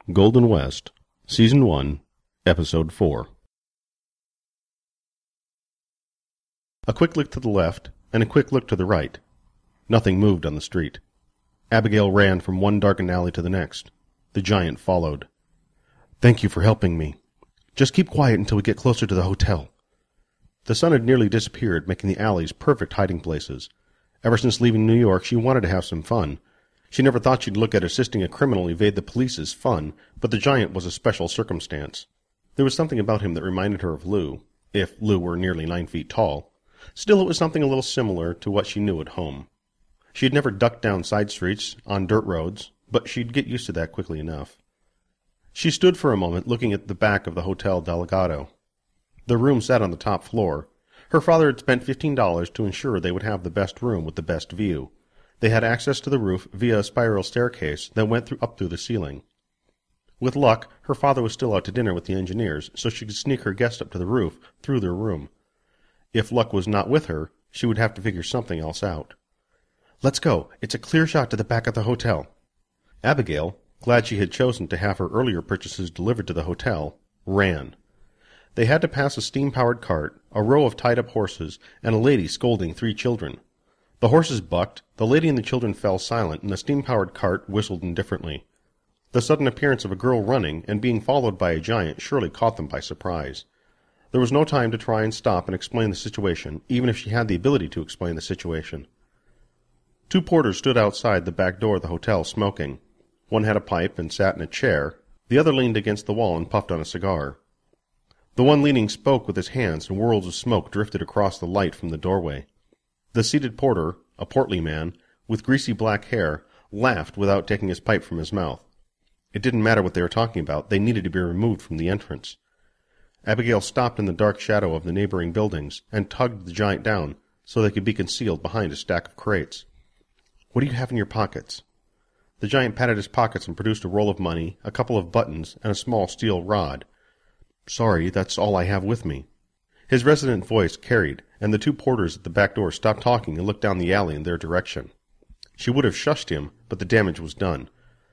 Golden West, Season 1, Episode 4. A quick look to the left, and a quick look to the right. Nothing moved on the street. Abigail ran from one darkened alley to the next. The giant followed. "Thank you for helping me. Just keep quiet until we get closer to the hotel." The sun had nearly disappeared, making the alleys perfect hiding places. Ever since leaving New York, she wanted to have some fun. She never thought she'd look at assisting a criminal evade the police as fun, but the giant was a special circumstance. There was something about him that reminded her of Lou, if Lou were nearly 9 feet tall. Still, it was something a little similar to what she knew at home. She had never ducked down side streets, on dirt roads, but she'd get used to that quickly enough. She stood for a moment looking at the back of the Hotel Delgado. The room sat on the top floor. Her father had spent $15 to ensure they would have the best room with the best view. They had access to the roof via a spiral staircase that went up through the ceiling. With luck, her father was still out to dinner with the engineers, so she could sneak her guest up to the roof through their room. If luck was not with her, she would have to figure something else out. "Let's go. It's a clear shot to the back of the hotel." Abigail, glad she had chosen to have her earlier purchases delivered to the hotel, ran. They had to pass a steam-powered cart, a row of tied-up horses, and a lady scolding 3 children. The horses bucked, the lady and the children fell silent, and the steam-powered cart whistled indifferently. The sudden appearance of a girl running and being followed by a giant surely caught them by surprise. There was no time to try and stop and explain the situation, even if she had the ability to explain the situation. 2 porters stood outside the back door of the hotel smoking. One had a pipe and sat in a chair. The other leaned against the wall and puffed on a cigar. The one leaning spoke with his hands, and whirls of smoke drifted across the light from the doorway. The seated porter, a portly man, with greasy black hair, laughed without taking his pipe from his mouth. It didn't matter what they were talking about, they needed to be removed from the entrance. Abigail stopped in the dark shadow of the neighboring buildings, and tugged the giant down, so they could be concealed behind a stack of crates. "What do you have in your pockets?" The giant patted his pockets and produced a roll of money, a couple of buttons, and a small steel rod. "Sorry, that's all I have with me." His resonant voice carried, and the 2 porters at the back door stopped talking and looked down the alley in their direction. She would have shushed him, but the damage was done.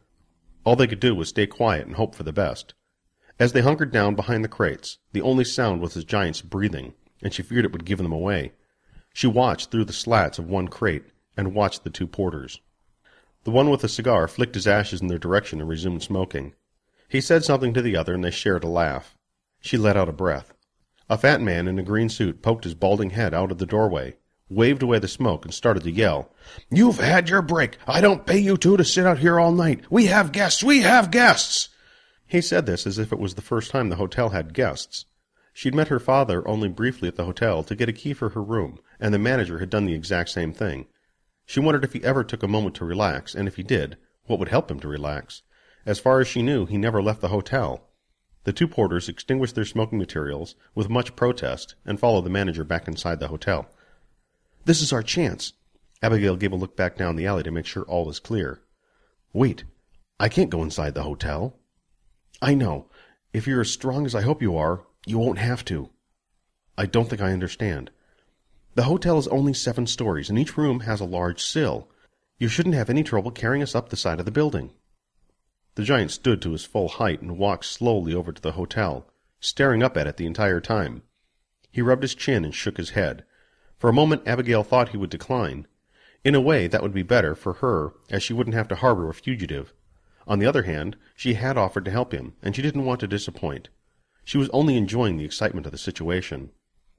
All they could do was stay quiet and hope for the best. As they hunkered down behind the crates, the only sound was the giant's breathing, and she feared it would give them away. She watched through the slats of one crate, and watched the 2 porters. The one with the cigar flicked his ashes in their direction and resumed smoking. He said something to the other, and they shared a laugh. She let out a breath. A fat man in a green suit poked his balding head out of the doorway, waved away the smoke, and started to yell. "You've had your break. I don't pay you 2 to sit out here all night. We have guests! We have guests!" He said this as if it was the first time the hotel had guests. She'd met her father only briefly at the hotel to get a key for her room, and the manager had done the exact same thing. She wondered if he ever took a moment to relax, and if he did, what would help him to relax. As far as she knew, he never left the hotel. The 2 porters extinguished their smoking materials with much protest and followed the manager back inside the hotel. "This is our chance." Abigail gave a look back down the alley to make sure all was clear. "Wait, I can't go inside the hotel." "I know. If you're as strong as I hope you are, you won't have to." "I don't think I understand." "The hotel is only 7 stories, and each room has a large sill. You shouldn't have any trouble carrying us up the side of the building." The giant stood to his full height and walked slowly over to the hotel, staring up at it the entire time. He rubbed his chin and shook his head. For a moment Abigail thought he would decline. In a way, that would be better for her, as she wouldn't have to harbor a fugitive. On the other hand, she had offered to help him, and she didn't want to disappoint. She was only enjoying the excitement of the situation.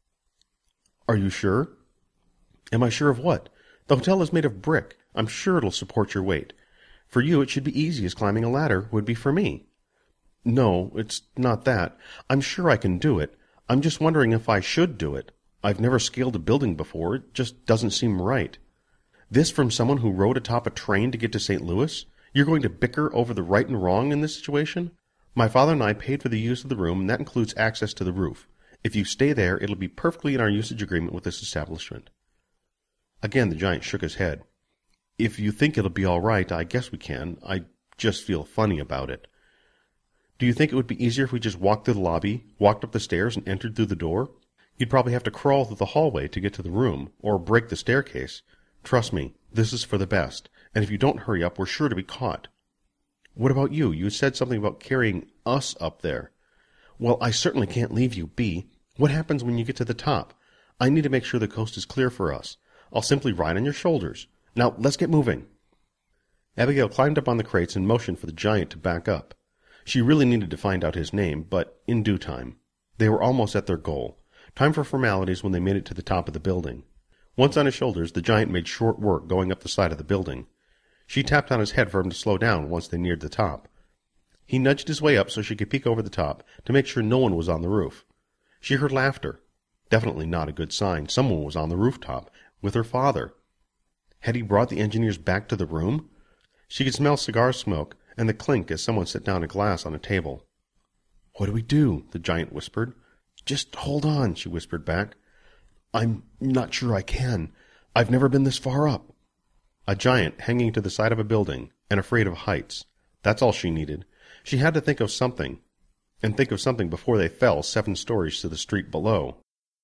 "Are you sure?" "Am I sure of what? The hotel is made of brick. I'm sure it'll support your weight. For you, it should be easy as climbing a ladder would be for me." "No, it's not that. I'm sure I can do it. I'm just wondering if I should do it. I've never scaled a building before. It just doesn't seem right." "This from someone who rode atop a train to get to St. Louis? You're going to bicker over the right and wrong in this situation? My father and I paid for the use of the room, and that includes access to the roof. If you stay there, it'll be perfectly in our usage agreement with this establishment." Again the giant shook his head. "If you think it'll be all right, I guess we can. I just feel funny about it." "Do you think it would be easier if we just walked through the lobby, walked up the stairs, and entered through the door? You'd probably have to crawl through the hallway to get to the room, or break the staircase. Trust me, this is for the best, and if you don't hurry up, we're sure to be caught." What about you? You said something about carrying us up there. Well, I certainly can't leave you be. What happens when you get to the top? I need to make sure the coast is clear for us. I'll simply ride on your shoulders. Now, let's get moving. Abigail climbed up on the crates and motioned for the giant to back up. She really needed to find out his name, but in due time. They were almost at their goal. Time for formalities when they made it to the top of the building. Once on his shoulders, the giant made short work going up the side of the building. She tapped on his head for him to slow down once they neared the top. He nudged his way up so she could peek over the top to make sure no one was on the roof. She heard laughter. Definitely not a good sign. Someone was on the rooftop, with her father. Had he brought the engineers back to the room? She could smell cigar smoke and the clink as someone set down a glass on a table. "What do we do?" the giant whispered. "Just hold on," she whispered back. "I'm not sure I can. I've never been this far up." A giant hanging to the side of a building and afraid of heights. That's all she needed. She had to think of something, and think of something before they fell 7 stories to the street below.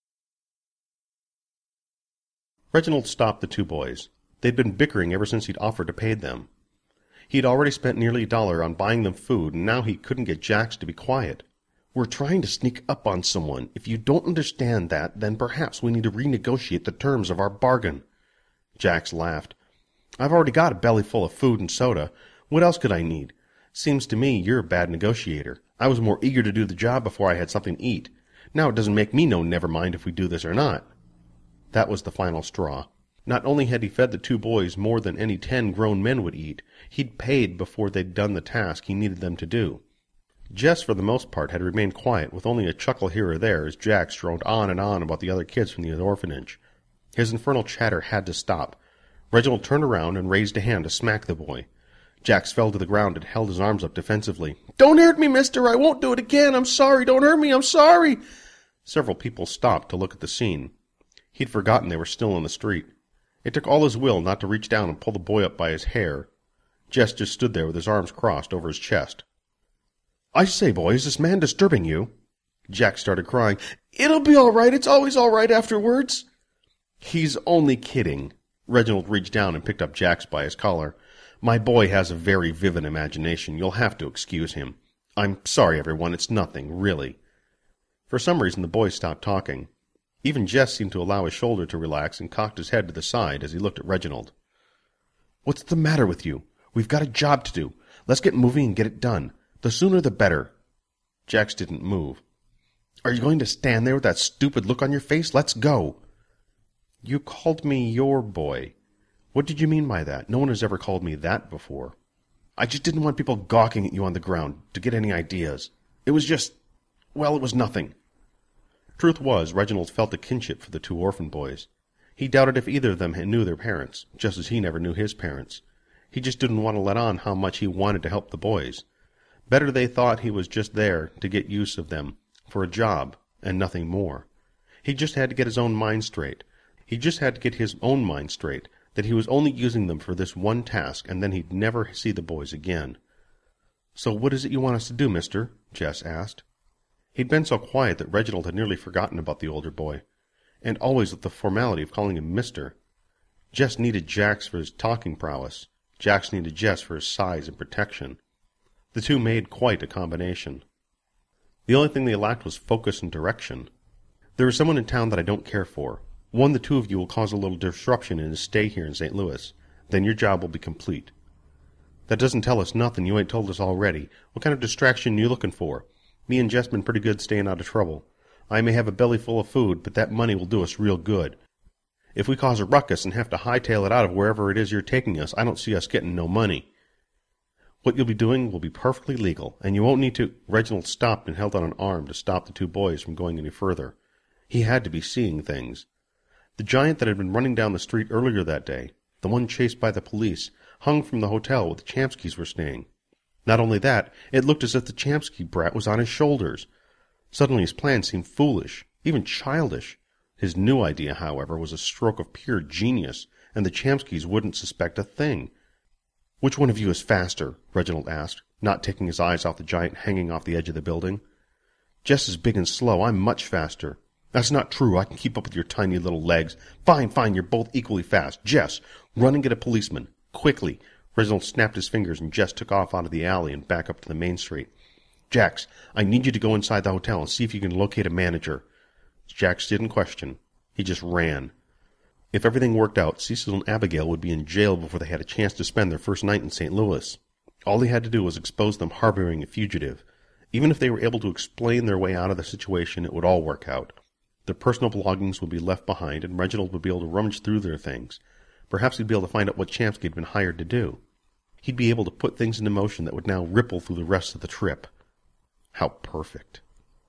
Reginald stopped the 2 boys. They'd been bickering ever since he'd offered to pay them. He'd already spent nearly $1 on buying them food, and now he couldn't get Jax to be quiet. "We're trying to sneak up on someone. If you don't understand that, then perhaps we need to renegotiate the terms of our bargain." Jax laughed. "I've already got a belly full of food and soda. What else could I need? Seems to me you're a bad negotiator. I was more eager to do the job before I had something to eat. Now it doesn't make me no never mind if we do this or not." That was the final straw. Not only had he fed the 2 boys more than any 10 grown men would eat, he'd paid before they'd done the task he needed them to do. Jess, for the most part, had remained quiet, with only a chuckle here or there as Jax droned on and on about the other kids from the orphanage. His infernal chatter had to stop. Reginald turned around and raised a hand to smack the boy. Jax fell to the ground and held his arms up defensively. "Don't hurt me, mister! I won't do it again! I'm sorry! Don't hurt me! I'm sorry!" Several people stopped to look at the scene. He'd forgotten they were still in the street. It took all his will not to reach down and pull the boy up by his hair. Jess just stood there with his arms crossed over his chest. "I say, boy, is this man disturbing you?" Jack started crying. "It'll be all right. It's always all right afterwards." "He's only kidding." Reginald reached down and picked up Jax by his collar. "My boy has a very vivid imagination. You'll have to excuse him. I'm sorry, everyone. It's nothing, really." For some reason, the boys stopped talking. Even Jess seemed to allow his shoulder to relax and cocked his head to the side as he looked at Reginald. "What's the matter with you? We've got a job to do. Let's get moving and get it done. The sooner the better." Jax didn't move. "Are you going to stand there with that stupid look on your face? Let's go." "You called me your boy. What did you mean by that? No one has ever called me that before." "I just didn't want people gawking at you on the ground to get any ideas. It was just, well, it was nothing." Truth was, Reginald felt a kinship for the 2 orphan boys. He doubted if either of them knew their parents, just as he never knew his parents. He just didn't want to let on how much he wanted to help the boys. Better they thought he was just there to get use of them, for a job, and nothing more. He just had to get his own mind straight. That he was only using them for this one task, and then he'd never see the boys again. "So what is it you want us to do, mister?" Jess asked. He'd been so quiet that Reginald had nearly forgotten about the older boy, and always with the formality of calling him mister. Jess needed Jax for his talking prowess. Jax needed Jess for his size and protection. The 2 made quite a combination. The only thing they lacked was focus and direction. "There is someone in town that I don't care for. One, the 2 of you will cause a little disruption in his stay here in St. Louis. Then your job will be complete." "That doesn't tell us nothing you ain't told us already. What kind of distraction you looking for? Me and Jess been pretty good staying out of trouble. I may have a belly full of food, but that money will do us real good. If we cause a ruckus and have to hightail it out of wherever it is you're taking us, I don't see us getting no money. What you'll be doing will be perfectly legal, and you won't need to—" Reginald stopped and held out an arm to stop the 2 boys from going any further. He had to be seeing things. The giant that had been running down the street earlier that day, the one chased by the police, hung from the hotel where the Champskys were staying. Not only that, it looked as if the Champsky brat was on his shoulders. Suddenly his plan seemed foolish, even childish. His new idea, however, was a stroke of pure genius, and the Champskys wouldn't suspect a thing. "Which one of you is faster?" Reginald asked, not taking his eyes off the giant hanging off the edge of the building. "Jess is big and slow. I'm much faster." "That's not true. I can keep up with your tiny little legs." Fine, you're both equally fast. Jess, run and get a policeman. Quickly. Reginald snapped his fingers and Jess took off out of the alley and back up to the main street. Jax, I need you to go inside the hotel and see if you can locate a manager. Jax didn't question. He just ran. If everything worked out, Cecil and Abigail would be in jail before they had a chance to spend their first night in St. Louis. All he had to do was expose them harboring a fugitive. Even if they were able to explain their way out of the situation, it would all work out. Their personal belongings would be left behind, and Reginald would be able to rummage through their things. Perhaps he'd be able to find out what Champsky had been hired to do. He'd be able to put things into motion that would now ripple through the rest of the trip. How perfect.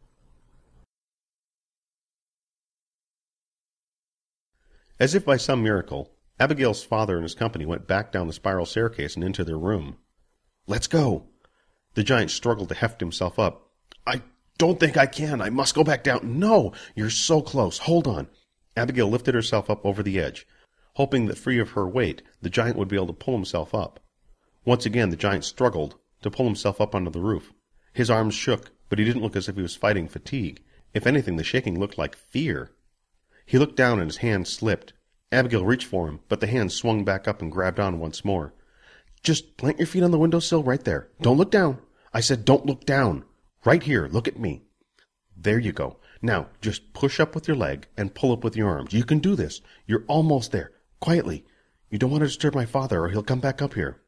As if by some miracle, Abigail's father and his company went back down the spiral staircase and into their room. Let's go. The giant struggled to heft himself up. I don't think I can. I must go back down. No, you're so close. Hold on. Abigail lifted herself up over the edge, hoping that free of her weight, the giant would be able to pull himself up. Once again, the giant struggled to pull himself up onto the roof. His arms shook, but he didn't look as if he was fighting fatigue. If anything, the shaking looked like fear. He looked down and his hand slipped. Abigail reached for him, but the hand swung back up and grabbed on once more. Just plant your feet on the windowsill right there. Don't look down. I said don't look down. Right here, look at me. There you go. Now, just push up with your leg and pull up with your arms. You can do this. You're almost there. Quietly. You don't want to disturb my father or he'll come back up here.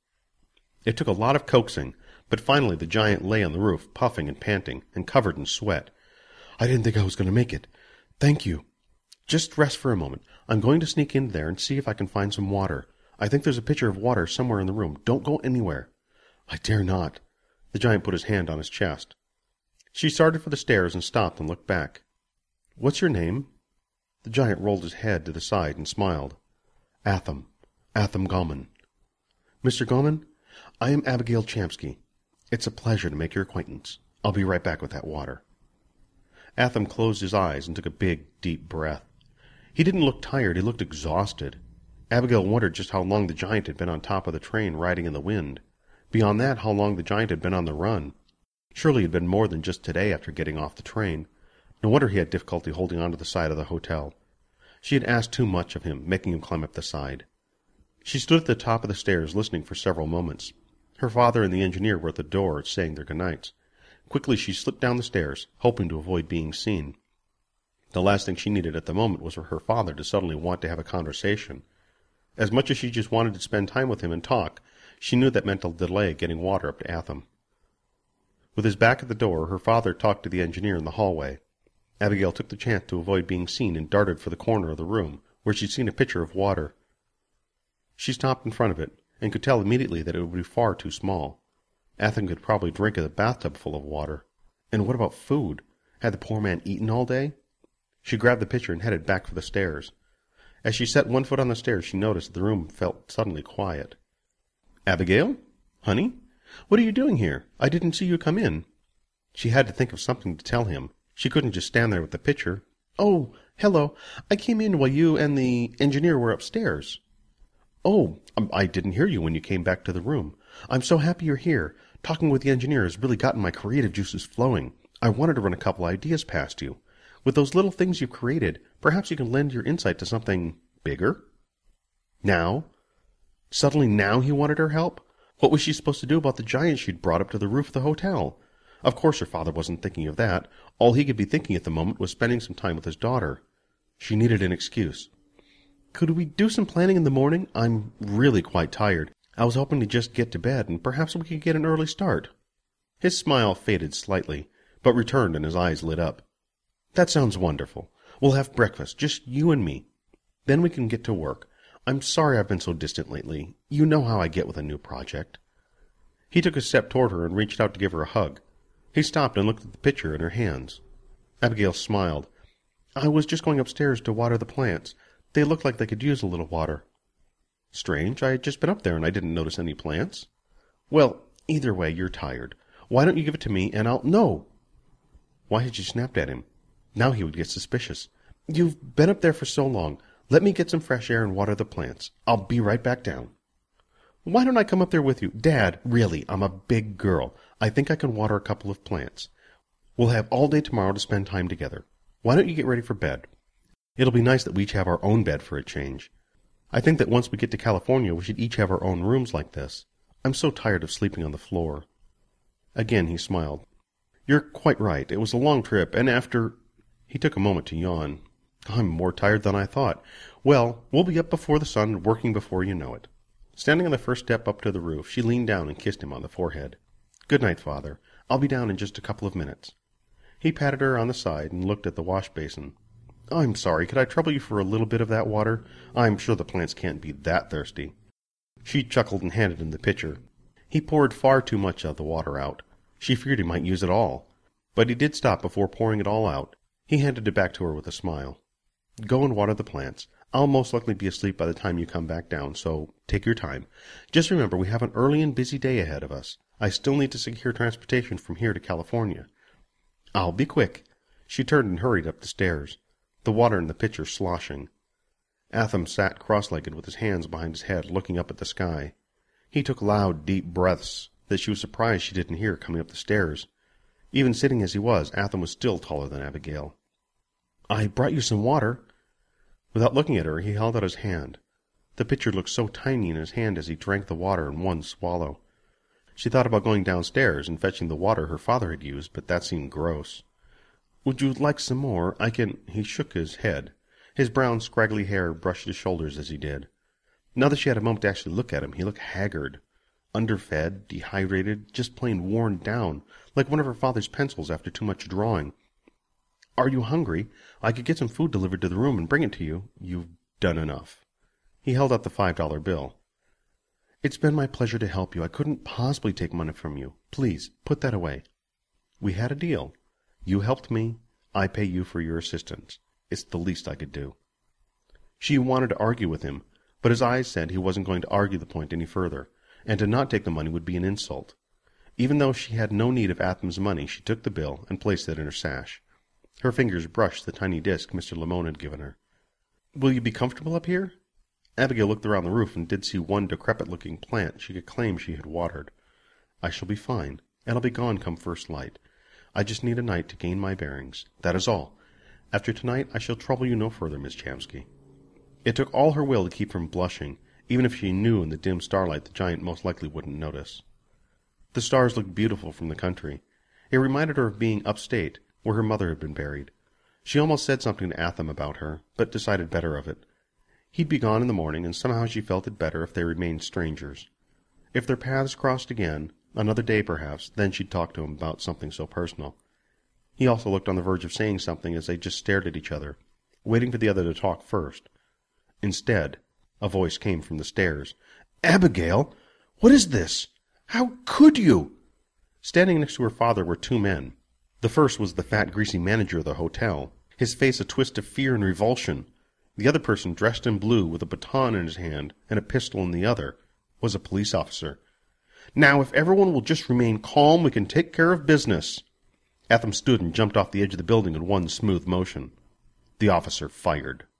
It took a lot of coaxing, but finally the giant lay on the roof, puffing and panting, and covered in sweat. I didn't think I was going to make it. Thank you. Just rest for a moment. I'm going to sneak in there and see if I can find some water. I think there's a pitcher of water somewhere in the room. Don't go anywhere. I dare not. The giant put his hand on his chest. She started for the stairs and stopped and looked back. What's your name? The giant rolled his head to the side and smiled. Atham Gallman. Mr. Gallman, I am Abigail Champsky. It's a pleasure to make your acquaintance. I'll be right back with that water. Atham closed his eyes and took a big, deep breath. He didn't look tired. He looked exhausted. Abigail wondered just how long the giant had been on top of the train riding in the wind. Beyond that, how long the giant had been on the run. Surely it had been more than just today after getting off the train. No wonder he had difficulty holding on to the side of the hotel. She had asked too much of him, making him climb up the side. She stood at the top of the stairs listening for several moments. Her father and the engineer were at the door saying their goodnights. Quickly she slipped down the stairs, hoping to avoid being seen. The last thing she needed at the moment was for her father to suddenly want to have a conversation. As much as she just wanted to spend time with him and talk, she knew that meant a delay getting water up to Atham. With his back at the door, her father talked to the engineer in the hallway. Abigail took the chance to avoid being seen and darted for the corner of the room, where she'd seen a pitcher of water. She stopped in front of it, and could tell immediately that it would be far too small. Atham could probably drink a bathtub full of water. And what about food? Had the poor man eaten all day? She grabbed the pitcher and headed back for the stairs. As she set one foot on the stairs, she noticed the room felt suddenly quiet. Abigail? Honey? What are you doing here? I didn't see you come in. She had to think of something to tell him. She couldn't just stand there with the pitcher. Oh, hello. I came in while you and the engineer were upstairs. Oh, I didn't hear you when you came back to the room. I'm so happy you're here. Talking with the engineer has really gotten my creative juices flowing. I wanted to run a couple ideas past you. With those little things you've created, perhaps you can lend your insight to something bigger? Now? Suddenly now he wanted her help? What was she supposed to do about the giant she'd brought up to the roof of the hotel? Of course her father wasn't thinking of that. All he could be thinking at the moment was spending some time with his daughter. She needed an excuse. Could we do some planning in the morning? I'm really quite tired. I was hoping to just get to bed, and perhaps we could get an early start. His smile faded slightly, but returned and his eyes lit up. That sounds wonderful. We'll have breakfast, just you and me. Then we can get to work. I'm sorry I've been so distant lately. You know how I get with a new project. He took a step toward her and reached out to give her a hug. He stopped and looked at the pitcher in her hands. Abigail smiled. I was just going upstairs to water the plants. They looked like they could use a little water. Strange, I had just been up there and I didn't notice any plants. Well, either way, you're tired. Why don't you give it to me and I'll... No! Why had she snapped at him? Now he would get suspicious. You've been up there for so long. Let me get some fresh air and water the plants. I'll be right back down. Why don't I come up there with you? Dad, really, I'm a big girl. I think I can water a couple of plants. We'll have all day tomorrow to spend time together. Why don't you get ready for bed? It'll be nice that we each have our own bed for a change. I think that once we get to California we should each have our own rooms like this. I'm so tired of sleeping on the floor." Again he smiled. "You're quite right. It was a long trip, and after—" He took a moment to yawn. "I'm more tired than I thought. Well, we'll be up before the sun and working before you know it." Standing on the first step up to the roof, she leaned down and kissed him on the forehead. "Good night, Father. I'll be down in just a couple of minutes." He patted her on the side and looked at the wash basin. "I'm sorry. Could I trouble you for a little bit of that water? I'm sure the plants can't be that thirsty." She chuckled and handed him the pitcher. He poured far too much of the water out. She feared he might use it all. But he did stop before pouring it all out. He handed it back to her with a smile. "Go and water the plants. I'll most likely be asleep by the time you come back down, so take your time. Just remember we have an early and busy day ahead of us. I still need to secure transportation from here to California." "I'll be quick." She turned and hurried up the stairs, the water in the pitcher sloshing. Atham sat cross-legged with his hands behind his head, looking up at the sky. He took loud, deep breaths that she was surprised she didn't hear coming up the stairs. Even sitting as he was, Atham was still taller than Abigail. "I brought you some water." Without looking at her, he held out his hand. The pitcher looked so tiny in his hand as he drank the water in one swallow. She thought about going downstairs and fetching the water her father had used, but that seemed gross. "Would you like some more? I can—" He shook his head. His brown, scraggly hair brushed his shoulders as he did. Now that she had a moment to actually look at him, he looked haggard, underfed, dehydrated, just plain worn down, like one of her father's pencils after too much drawing. "Are you hungry? I could get some food delivered to the room and bring it to you." "You've done enough." He held out the $5 bill. "It's been my pleasure to help you. I couldn't possibly take money from you. Please, put that away. We had a deal. You helped me. I pay you for your assistance. It's the least I could do." She wanted to argue with him, but his eyes said he wasn't going to argue the point any further, and to not take the money would be an insult. Even though she had no need of Atham's money, she took the bill and placed it in her sash. Her fingers brushed the tiny disc Mr. Lamone had given her. "Will you be comfortable up here?" Abigail looked around the roof and did see one decrepit-looking plant she could claim she had watered. "I shall be fine, and I'll be gone come first light. I just need a night to gain my bearings. That is all. After tonight I shall trouble you no further, Miss Chamsky." It took all her will to keep from blushing, even if she knew in the dim starlight the giant most likely wouldn't notice. The stars looked beautiful from the country. It reminded her of being upstate, where her mother had been buried. She almost said something to Atham about her, but decided better of it. He'd be gone in the morning, and somehow she felt it better if they remained strangers. If their paths crossed again, another day perhaps, then she'd talk to him about something so personal. He also looked on the verge of saying something as they just stared at each other, waiting for the other to talk first. Instead, a voice came from the stairs. "Abigail, what is this? How could you?" Standing next to her father were two men. The first was the fat, greasy manager of the hotel, his face a twist of fear and revulsion. The other person, dressed in blue, with a baton in his hand and a pistol in the other, was a police officer. "Now, if everyone will just remain calm, we can take care of business." Atham stood and jumped off the edge of the building in one smooth motion. The officer fired.